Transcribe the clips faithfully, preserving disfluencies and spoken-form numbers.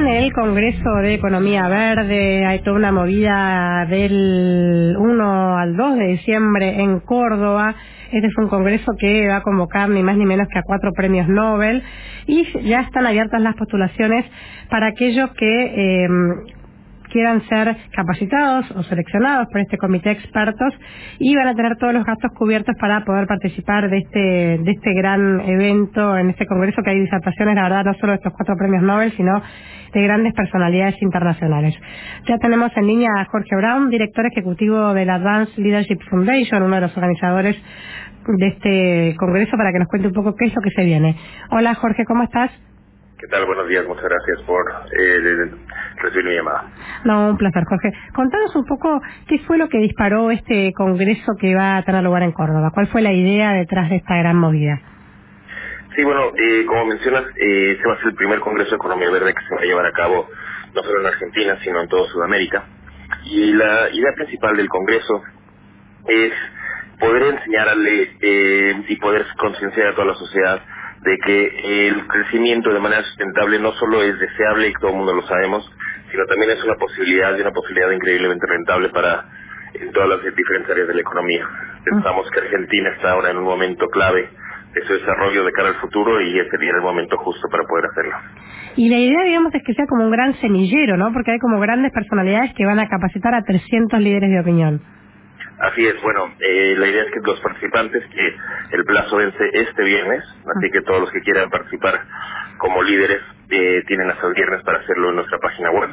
en el Congreso de Economía Verde, hay toda una movida del uno al dos de diciembre en Córdoba. Este es un congreso que va a convocar ni más ni menos que a cuatro premios Nobel y ya están abiertas las postulaciones para aquellos que eh, quieran ser capacitados o seleccionados por este comité de expertos y van a tener todos los gastos cubiertos para poder participar de este de este gran evento, en este congreso, que hay disertaciones, la verdad, no solo de estos cuatro premios Nobel, sino de grandes personalidades internacionales. Ya tenemos en línea a Jorge Brown, director ejecutivo de la Advanced Leadership Foundation, uno de los organizadores de este congreso, para que nos cuente un poco qué es lo que se viene. Hola Jorge, ¿cómo estás? ¿Qué tal? Buenos días, muchas gracias por eh, recibir mi llamada. No, un placer, Jorge. Contanos un poco qué fue lo que disparó este congreso que va a tener lugar en Córdoba. ¿Cuál fue la idea detrás de esta gran movida? Sí, bueno, eh, como mencionas, eh, este va a ser el primer Congreso de Economía Verde que se va a llevar a cabo no solo en Argentina, sino en toda Sudamérica. Y la idea principal del Congreso es poder enseñarle eh, y poder concienciar a toda la sociedad de que el crecimiento de manera sustentable no solo es deseable, y todo el mundo lo sabemos, sino también es una posibilidad y una posibilidad increíblemente rentable para en todas las diferentes áreas de la economía. Pensamos que Argentina está ahora en un momento clave de su desarrollo de cara al futuro y este sería el momento justo para poder hacerlo. Y la idea, digamos, es que sea como un gran semillero, ¿no? Porque hay como grandes personalidades que van a capacitar a trescientos líderes de opinión. Así es, bueno, eh, la idea es que los participantes, que el plazo vence este viernes, así que todos los que quieran participar como líderes eh, tienen hasta el viernes para hacerlo en nuestra página web,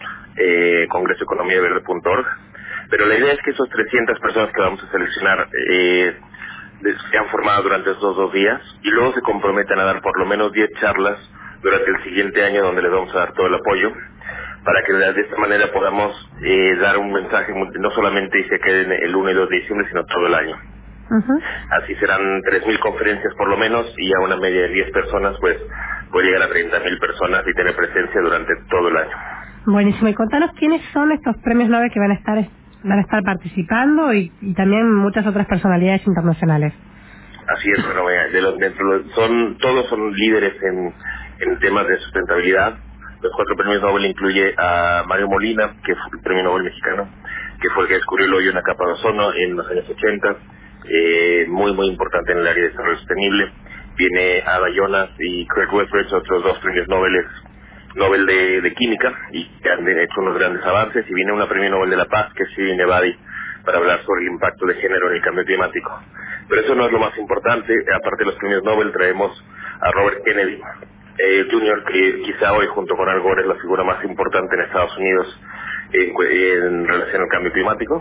eh, congreso economía verde punto org. Pero la idea es que esos trescientas personas que vamos a seleccionar eh, se han formado durante estos dos días y luego se comprometan a dar por lo menos diez charlas durante el siguiente año, donde les vamos a dar todo el apoyo para que de esta manera podamos eh, dar un mensaje no solamente y se queden el uno y dos de diciembre, sino todo el año. Uh-huh. Así serán tres mil conferencias por lo menos, y a una media de diez personas, pues puede llegar a treinta mil personas y tener presencia durante todo el año. Buenísimo. Y contanos quiénes son estos premios Nobel que van a estar van a estar participando y, y también muchas otras personalidades internacionales. Así es, bueno, de los, de los, son, todos son líderes en, en temas de sustentabilidad. Los cuatro premios Nobel incluye a Mario Molina, que fue el premio Nobel mexicano, que fue el que descubrió el hoyo en la capa de ozono en los años ochenta, eh, muy muy importante en el área de desarrollo sostenible. Viene Ada Jonas y Craig Wethridge, otros dos premios Nobel, Nobel de, de Química, y que han hecho unos grandes avances. Y viene una premio Nobel de la Paz, que es Shirin Ebadi, para hablar sobre el impacto de género en el cambio climático. Pero eso no es lo más importante. Aparte de los premios Nobel, traemos a Robert Kennedy eh, junior, que quizá hoy junto con Al Gore es la figura más importante en Estados Unidos en, en relación al cambio climático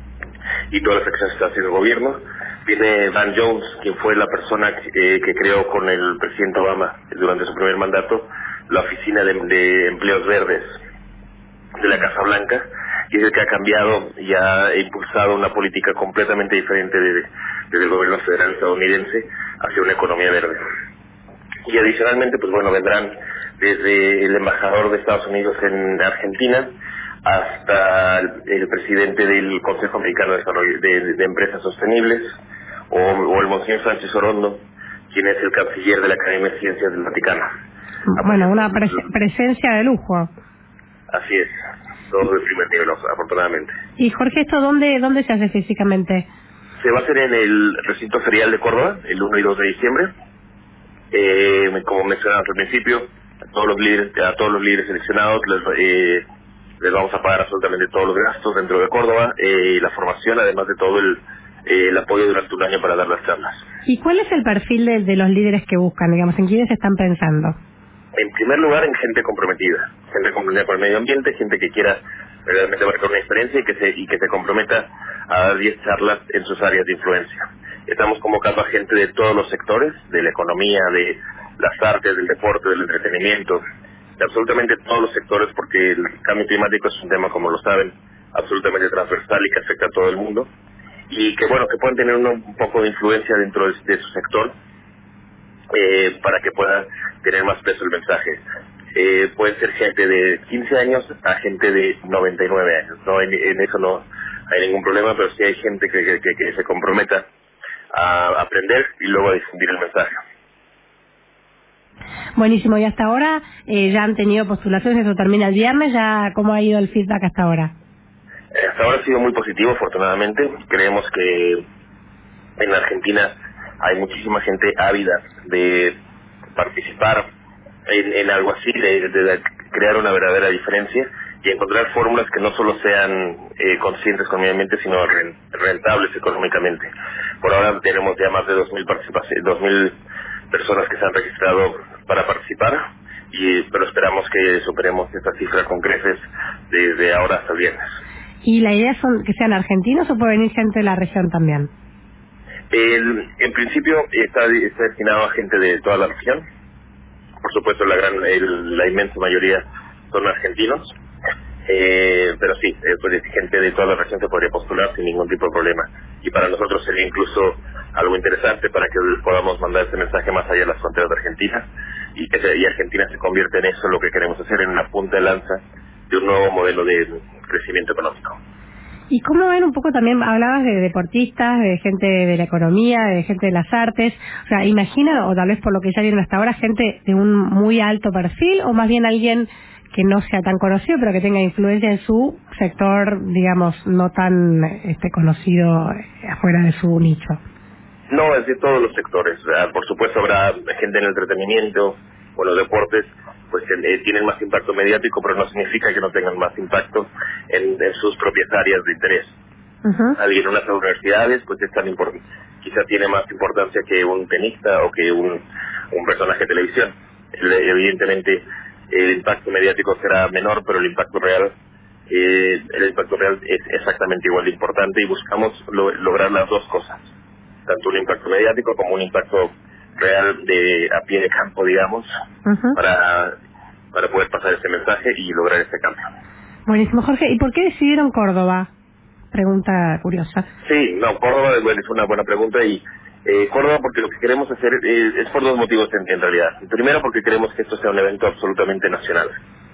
y todas las acciones que está haciendo el gobierno. Viene Dan Jones, quien fue la persona que, eh, que creó con el presidente Obama durante su primer mandato la Oficina de, de Empleos Verdes de la Casa Blanca, y es el que ha cambiado y ha impulsado una política completamente diferente de, desde el gobierno federal estadounidense hacia una economía verde. Y adicionalmente, pues bueno, vendrán desde el embajador de Estados Unidos en Argentina hasta el, el presidente del Consejo Americano de, Desarrollo, de, de Empresas Sostenibles, o, o el Monseñor Sánchez Orondo, quien es el canciller de la Academia de Ciencias del Vaticano. Bueno, una pres presencia de lujo. Así es, todo de primer nivel, afortunadamente. Y Jorge, ¿esto dónde, dónde se hace físicamente? Se va a hacer en el recinto ferial de Córdoba, el uno y dos de diciembre. Eh, como mencionamos al principio, a todos los líderes, a todos los líderes seleccionados les, eh, les vamos a pagar absolutamente todos los gastos dentro de Córdoba, eh, la formación, además de todo el, eh, el apoyo durante un año para dar las charlas. ¿Y cuál es el perfil de, de los líderes que buscan, digamos, en quiénes están pensando? En primer lugar, en gente comprometida, gente comprometida con el medio ambiente, gente que quiera realmente marcar una diferencia y que se, y que se comprometa a dar diez charlas en sus áreas de influencia. Estamos convocando a gente de todos los sectores, de la economía, de las artes, del deporte, del entretenimiento, de absolutamente todos los sectores, porque el cambio climático es un tema, como lo saben, absolutamente transversal y que afecta a todo el mundo, y que bueno, que puedan tener un, un poco de influencia dentro de, de su sector, eh, para que pueda tener más peso el mensaje. Eh, pueden ser gente de quince años a gente de noventa y nueve años, no en, en eso no hay ningún problema, pero sí hay gente que, que, que se comprometa a aprender y luego a difundir el mensaje. Buenísimo, y hasta ahora eh, ya han tenido postulaciones, eso termina el viernes, ya ¿cómo ha ido el feedback hasta ahora? Hasta ahora ha sido muy positivo, afortunadamente. Creemos que en Argentina hay muchísima gente ávida de participar en, en algo así, de, de crear una verdadera diferencia y encontrar fórmulas que no solo sean eh, conscientes con el medio ambiente, sino rentables económicamente. Por ahora tenemos ya más de dos mil participaciones, dos mil personas que se han registrado para participar, y pero esperamos que superemos esta cifra con creces desde ahora hasta el viernes. ¿Y la idea son que sean argentinos o puede venir gente de la región también? El, en principio está, está destinado a gente de toda la región. Por supuesto, la gran, el, la inmensa mayoría son argentinos, eh, pero sí, eh, pues, gente de toda la región se podría postular sin ningún tipo de problema. Y para nosotros sería incluso algo interesante para que podamos mandar ese mensaje más allá de las fronteras de Argentina, y que se, y Argentina se convierte en eso, lo que queremos hacer, en una punta de lanza de un nuevo modelo de crecimiento económico. ¿Y cómo ven un poco también, hablabas de deportistas, de gente de la economía, de gente de las artes? O sea, imagina, o tal vez por lo que ya vieron hasta ahora, gente de un muy alto perfil, o más bien alguien que no sea tan conocido, pero que tenga influencia en su sector, digamos, no tan este conocido afuera de su nicho. No, es de todos los sectores. Uh, por supuesto habrá gente en el entretenimiento o los deportes, pues eh, tienen más impacto mediático, pero no significa que no tengan más impacto en, en sus propias áreas de interés. Uh-huh. Alguien en unas universidades, pues es tan importante, quizá tiene más importancia que un tenista o que un, un personaje de televisión. El, evidentemente el impacto mediático será menor, pero el impacto real eh, el impacto real es exactamente igual de importante, y buscamos lo, lograr las dos cosas, tanto un impacto mediático como un impacto real de a pie de campo, digamos, uh-huh. para para poder pasar ese mensaje y lograr ese cambio. Buenísimo, Jorge. ¿Y por qué decidieron Córdoba? Pregunta curiosa. Sí, no, Córdoba bueno, es una buena pregunta, y eh, Córdoba porque lo que queremos hacer es, es por dos motivos en, en realidad. Primero, porque queremos que esto sea un evento absolutamente nacional.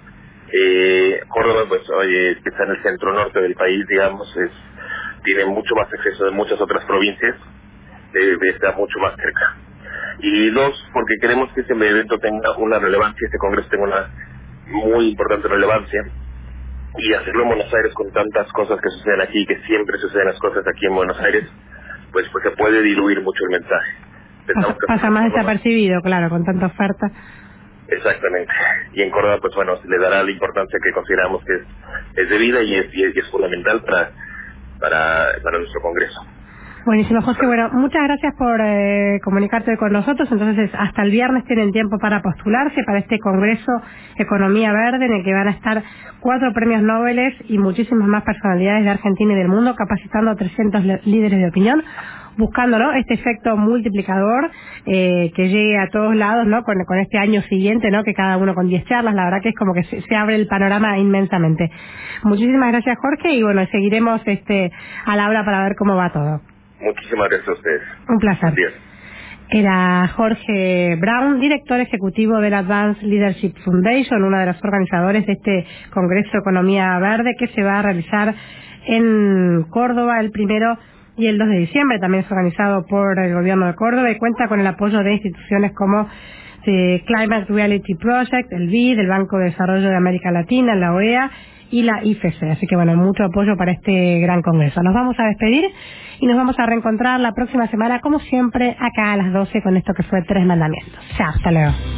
Eh, Córdoba, pues, oye, está en el centro norte del país, digamos, es tiene mucho más acceso de muchas otras provincias, eh, está mucho más cerca. Y dos, porque queremos que este evento tenga una relevancia, este congreso tenga una muy importante relevancia, y hacerlo en Buenos Aires con tantas cosas que suceden aquí, que siempre suceden las cosas aquí en Buenos Aires, pues pues se puede diluir mucho el mensaje. Pasa, que pasa más desapercibido, claro, con tanta oferta. Exactamente. Y en Córdoba, pues bueno, se le dará la importancia que consideramos que es, es debida y es, y es, y es fundamental para, para, para nuestro congreso. Buenísimo, José. Bueno, muchas gracias por eh, comunicarte con nosotros. Entonces, hasta el viernes tienen tiempo para postularse para este Congreso Economía Verde, en el que van a estar cuatro premios Nobel y muchísimas más personalidades de Argentina y del mundo, capacitando a trescientos líderes de opinión, buscando, ¿no?, este efecto multiplicador eh, que llegue a todos lados, ¿no?, con, con este año siguiente, ¿no?, que cada uno con diez charlas. La verdad que es como que se, se abre el panorama inmensamente. Muchísimas gracias, Jorge, y bueno, seguiremos este a la hora para ver cómo va todo. Muchísimas gracias a ustedes. Un placer. Era Jorge Brown, director ejecutivo de la Advanced Leadership Foundation, uno de los organizadores de este Congreso de Economía Verde que se va a realizar en Córdoba el primero y el dos de diciembre. También es organizado por el gobierno de Córdoba y cuenta con el apoyo de instituciones como The Climate Reality Project, el B I D, el Banco de Desarrollo de América Latina, la O E A y la I F C. Así que bueno, mucho apoyo para este gran congreso. Nos vamos a despedir y nos vamos a reencontrar la próxima semana, como siempre, acá a las doce con esto que fue Tres Mandamientos. Chao, hasta luego.